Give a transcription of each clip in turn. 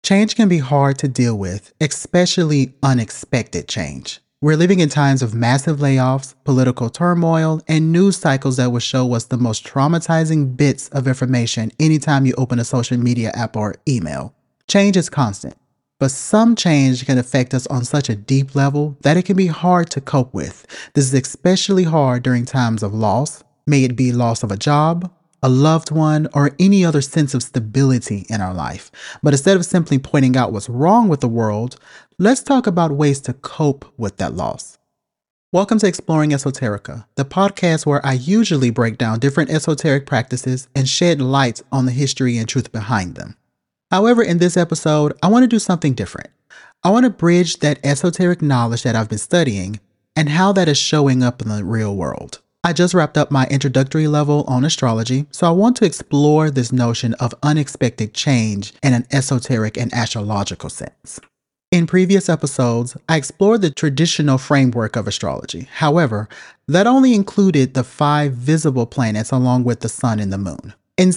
Change can be hard to deal with, especially unexpected change. We're living in times of massive layoffs, political turmoil, and news cycles that will show us the most traumatizing bits of information anytime you open a social media app or email. Change is constant, but some change can affect us on such a deep level that it can be hard to cope with. This is especially hard during times of loss, may it be loss of a job, a loved one, or any other sense of stability in our life. But instead of simply pointing out what's wrong with the world, let's talk about ways to cope with that loss. Welcome to Exploring Esoterica, the podcast where I usually break down different esoteric practices and shed light on the history and truth behind them. However, in this episode, I want to do something different. I want to bridge that esoteric knowledge that I've been studying and how that is showing up in the real world. I just wrapped up my introductory level on astrology, so I want to explore this notion of unexpected change in an esoteric and astrological sense. In previous episodes, I explored the traditional framework of astrology. However, that only included the 5 visible planets along with the sun and the moon. In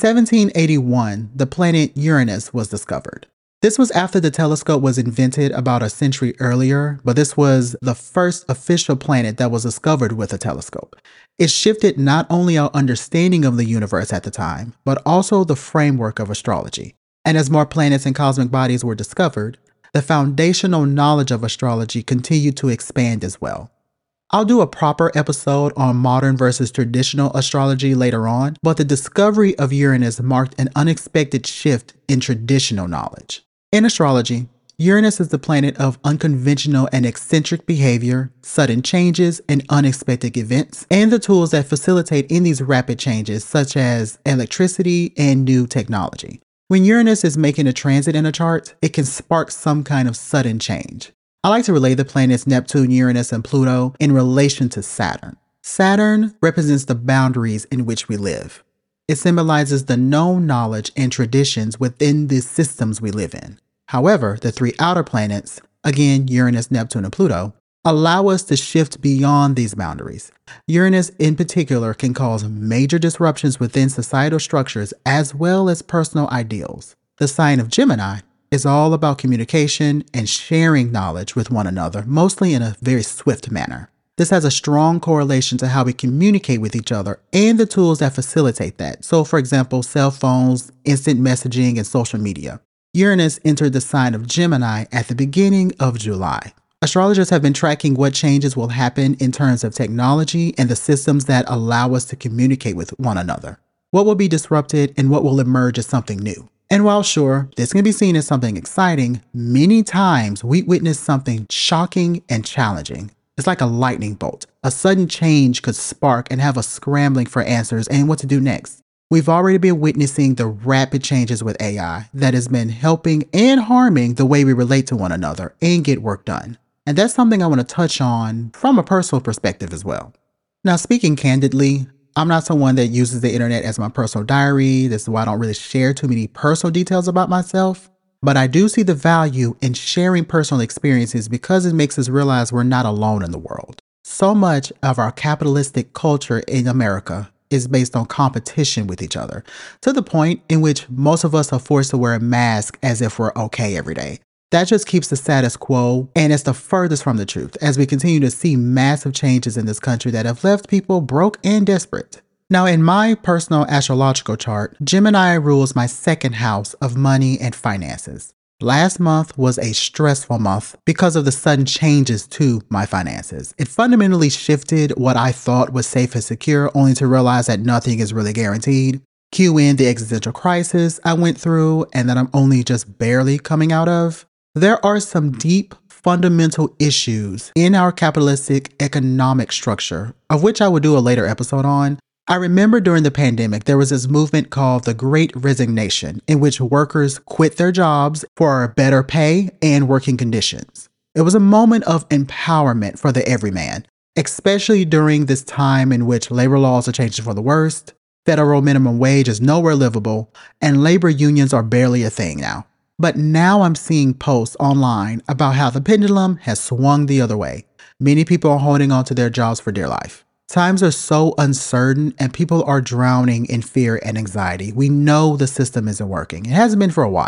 1781, the planet Uranus was discovered. This was after the telescope was invented about a century earlier, but this was the first official planet that was discovered with a telescope. It shifted not only our understanding of the universe at the time, but also the framework of astrology. And as more planets and cosmic bodies were discovered, the foundational knowledge of astrology continued to expand as well. I'll do a proper episode on modern versus traditional astrology later on, but the discovery of Uranus marked an unexpected shift in traditional knowledge. In astrology, Uranus is the planet of unconventional and eccentric behavior, sudden changes, and unexpected events, and the tools that facilitate in these rapid changes, such as electricity and new technology. When Uranus is making a transit in a chart, it can spark some kind of sudden change. I like to relate the planets Neptune, Uranus, and Pluto in relation to Saturn. Saturn represents the boundaries in which we live. It symbolizes the known knowledge and traditions within the systems we live in. However, the 3 outer planets, again Uranus, Neptune, and Pluto, allow us to shift beyond these boundaries. Uranus in particular can cause major disruptions within societal structures as well as personal ideals. The sign of Gemini is all about communication and sharing knowledge with one another, mostly in a very swift manner. This has a strong correlation to how we communicate with each other and the tools that facilitate that. So, for example, cell phones, instant messaging, and social media. Uranus entered the sign of Gemini at the beginning of July. Astrologers have been tracking what changes will happen in terms of technology and the systems that allow us to communicate with one another. What will be disrupted and what will emerge as something new. And while sure, this can be seen as something exciting, many times we witness something shocking and challenging. It's like a lightning bolt. A sudden change could spark and have us scrambling for answers and what to do next. We've already been witnessing the rapid changes with AI that has been helping and harming the way we relate to one another and get work done. And that's something I want to touch on from a personal perspective as well. Now, speaking candidly, I'm not someone that uses the internet as my personal diary. This is why I don't really share too many personal details about myself. But I do see the value in sharing personal experiences because it makes us realize we're not alone in the world. So much of our capitalistic culture in America is based on competition with each other, to the point in which most of us are forced to wear a mask as if we're okay every day. That just keeps the status quo, and it's the furthest from the truth as we continue to see massive changes in this country that have left people broke and desperate. Now, in my personal astrological chart, Gemini rules my 2nd house of money and finances. Last month was a stressful month because of the sudden changes to my finances. It fundamentally shifted what I thought was safe and secure, only to realize that nothing is really guaranteed. Cue in the existential crisis I went through and that I'm only just barely coming out of. There are some deep fundamental issues in our capitalistic economic structure, of which I will do a later episode on. I remember during the pandemic, there was this movement called the Great Resignation, in which workers quit their jobs for better pay and working conditions. It was a moment of empowerment for the everyman, especially during this time in which labor laws are changing for the worst, federal minimum wage is nowhere livable, and labor unions are barely a thing now. But now I'm seeing posts online about how the pendulum has swung the other way. Many people are holding on to their jobs for dear life. Times are so uncertain and people are drowning in fear and anxiety. We know the system isn't working. It hasn't been for a while.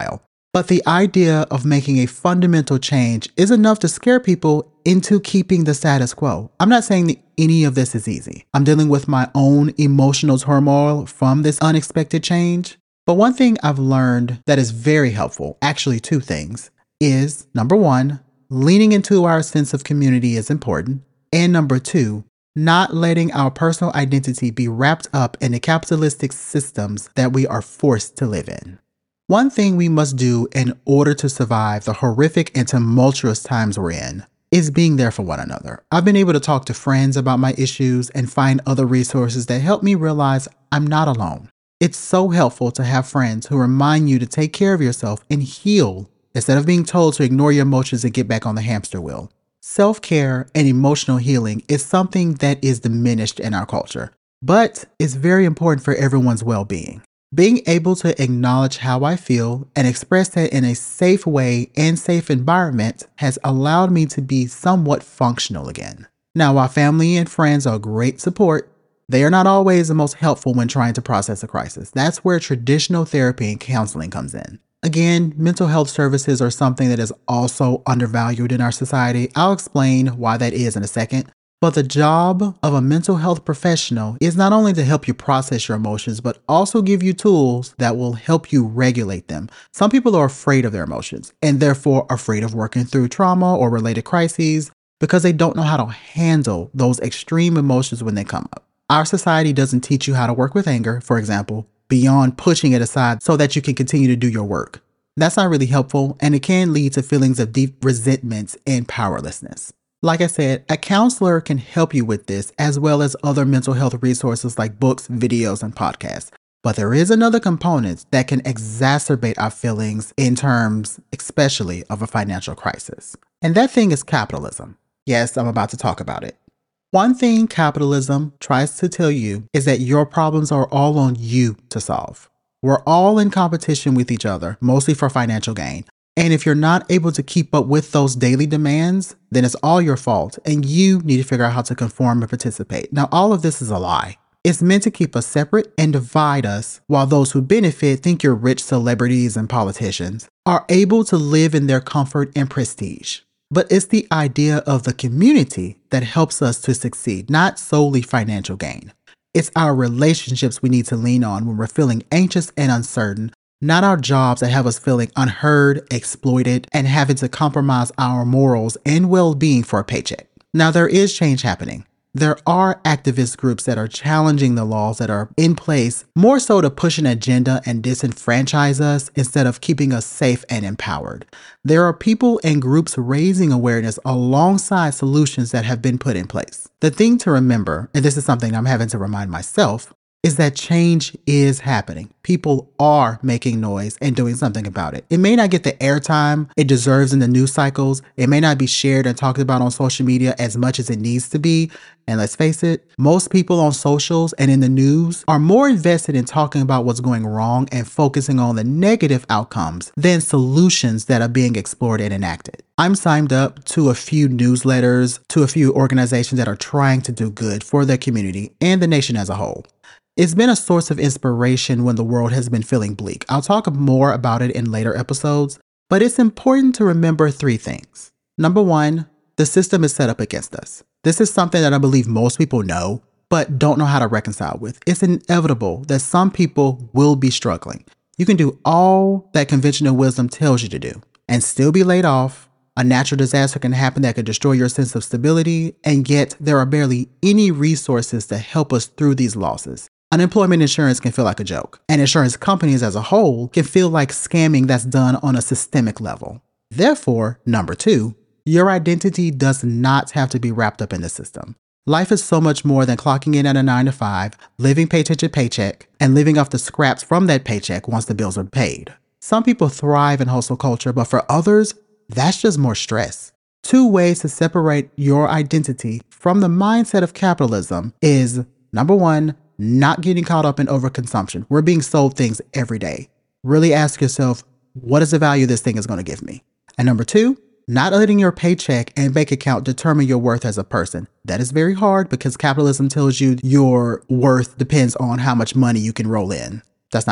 But the idea of making a fundamental change is enough to scare people into keeping the status quo. I'm not saying that any of this is easy. I'm dealing with my own emotional turmoil from this unexpected change. But one thing I've learned that is very helpful, actually two things, is number one, leaning into our sense of community is important. And number two, not letting our personal identity be wrapped up in the capitalistic systems that we are forced to live in. One thing we must do in order to survive the horrific and tumultuous times we're in is being there for one another. I've been able to talk to friends about my issues and find other resources that help me realize I'm not alone. It's so helpful to have friends who remind you to take care of yourself and heal instead of being told to ignore your emotions and get back on the hamster wheel. Self-care and emotional healing is something that is diminished in our culture, but it's very important for everyone's well-being. Being able to acknowledge how I feel and express that in a safe way and safe environment has allowed me to be somewhat functional again. Now, while family and friends are great support, they are not always the most helpful when trying to process a crisis. That's where traditional therapy and counseling comes in. Again, mental health services are something that is also undervalued in our society. I'll explain why that is in a second. But the job of a mental health professional is not only to help you process your emotions, but also give you tools that will help you regulate them. Some people are afraid of their emotions and therefore afraid of working through trauma or related crises because they don't know how to handle those extreme emotions when they come up. Our society doesn't teach you how to work with anger, for example, beyond pushing it aside so that you can continue to do your work. That's not really helpful, and it can lead to feelings of deep resentment and powerlessness. Like I said, a counselor can help you with this, as well as other mental health resources like books, videos, and podcasts. But there is another component that can exacerbate our feelings in terms, especially of a financial crisis. And that thing is capitalism. Yes, I'm about to talk about it. One thing capitalism tries to tell you is that your problems are all on you to solve. We're all in competition with each other, mostly for financial gain. And if you're not able to keep up with those daily demands, then it's all your fault and you need to figure out how to conform and participate. Now, all of this is a lie. It's meant to keep us separate and divide us, while those who benefit think your rich celebrities and politicians are able to live in their comfort and prestige. But it's the idea of the community that helps us to succeed, not solely financial gain. It's our relationships we need to lean on when we're feeling anxious and uncertain, not our jobs that have us feeling unheard, exploited, and having to compromise our morals and well-being for a paycheck. Now, there is change happening. There are activist groups that are challenging the laws that are in place, more so to push an agenda and disenfranchise us instead of keeping us safe and empowered. There are people and groups raising awareness alongside solutions that have been put in place. The thing to remember, and this is something I'm having to remind myself, is that change is happening. People are making noise and doing something about it. It may not get the airtime it deserves in the news cycles. It may not be shared and talked about on social media as much as it needs to be. And let's face it, most people on socials and in the news are more invested in talking about what's going wrong and focusing on the negative outcomes than solutions that are being explored and enacted. I'm signed up to a few newsletters, to a few organizations that are trying to do good for their community and the nation as a whole. It's been a source of inspiration when the world has been feeling bleak. I'll talk more about it in later episodes, but it's important to remember three things. Number one, the system is set up against us. This is something that I believe most people know, but don't know how to reconcile with. It's inevitable that some people will be struggling. You can do all that conventional wisdom tells you to do and still be laid off. A natural disaster can happen that could destroy your sense of stability, and yet there are barely any resources to help us through these losses. Unemployment insurance can feel like a joke, and insurance companies as a whole can feel like scamming that's done on a systemic level. Therefore, number two, your identity does not have to be wrapped up in the system. Life is so much more than clocking in at a 9 to 5, living paycheck to paycheck, and living off the scraps from that paycheck once the bills are paid. Some people thrive in hustle culture, but for others, that's just more stress. Two ways to separate your identity from the mindset of capitalism is, number one, not getting caught up in overconsumption. We're being sold things every day. Really ask yourself, what is the value this thing is going to give me? And number two, not letting your paycheck and bank account determine your worth as a person. That is very hard because capitalism tells you your worth depends on how much money you can roll in. That's not true.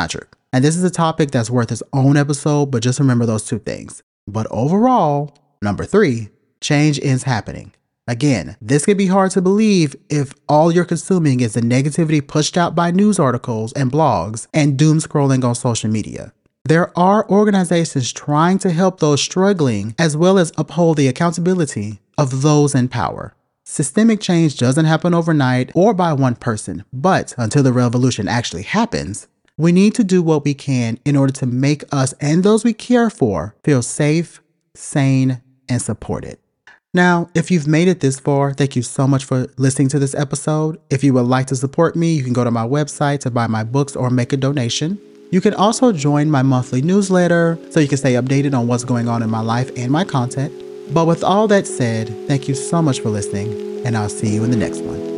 And this is a topic that's worth its own episode, but just remember those two things. But overall, number 3, change is happening. Again, this can be hard to believe if all you're consuming is the negativity pushed out by news articles and blogs and doom scrolling on social media. There are organizations trying to help those struggling as well as uphold the accountability of those in power. Systemic change doesn't happen overnight or by one person, but until the revolution actually happens, we need to do what we can in order to make us and those we care for feel safe, sane, and supported. Now, if you've made it this far, thank you so much for listening to this episode. If you would like to support me, you can go to my website to buy my books or make a donation. You can also join my monthly newsletter so you can stay updated on what's going on in my life and my content. But with all that said, thank you so much for listening, and I'll see you in the next one.